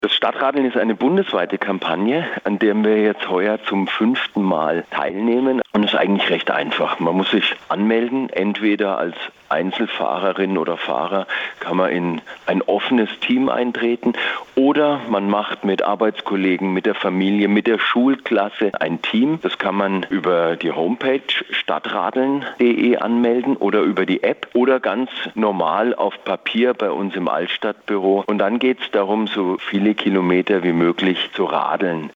Das Stadtradeln ist eine bundesweite Kampagne, an der wir jetzt heuer zum 5. Mal teilnehmen. Und es ist eigentlich recht einfach. Man muss sich anmelden, entweder als Einzelfahrerin oder Fahrer kann man in ein offenes Team eintreten oder man macht mit Arbeitskollegen, mit der Familie, mit der Schulklasse ein Team. Das kann man über die Homepage stadtradeln.de anmelden oder über die App oder ganz normal auf Papier bei uns im Altstadtbüro. Und dann geht es darum, so viele Kilometer wie möglich zu radeln.